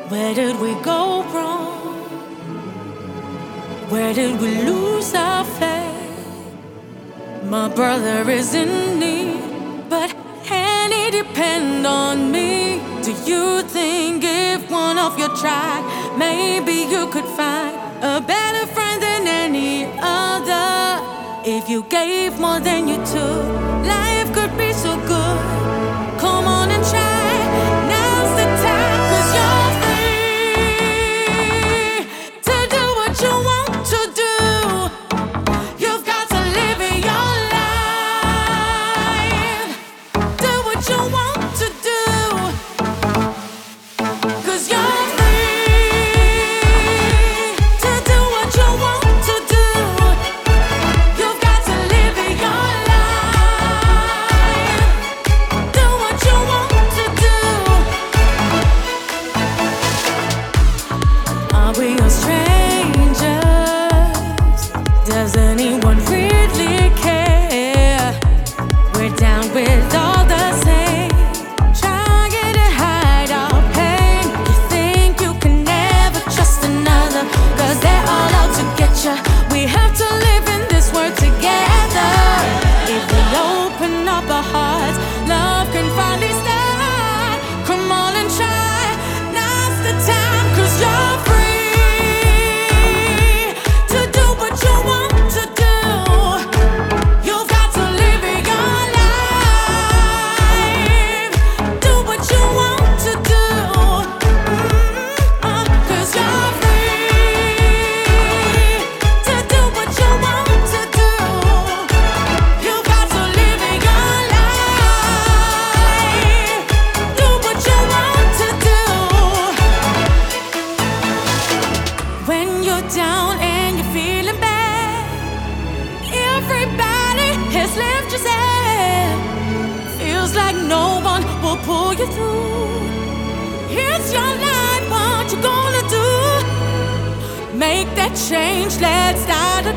Where did we go wrong? Where did we lose our faith? My brother is in need, but can he depend on me? Do you think if one of you tried, maybe you could find a better friend than any other? If you gave more than you took, life could be so good. Come on and try, now's the time, 'cause you're free to do what you want to do. You've got to live your life, do what you want to do, 'cause you're free to do what you want to do. You've got to live your life, do what you want to do. Are we all strangers? Does anyone really care? We're down with all the same, trying to hide our pain. You think you can never trust another, 'cause they're all out to get you. We have to live in this world together. If we open up our hearts, love can finally start. Come on and try, now's the time, 'cause you're free to do what you want to do. You've got to live your life, do what you want to do. 'Cause you're free to do what you want to do. You've got to live your life, do what you want to do. When you're down and you're feeling bad, everybody has left you sad. Feels like no one will pull you through. Here's your life, what you gonna do? Make that change, let's start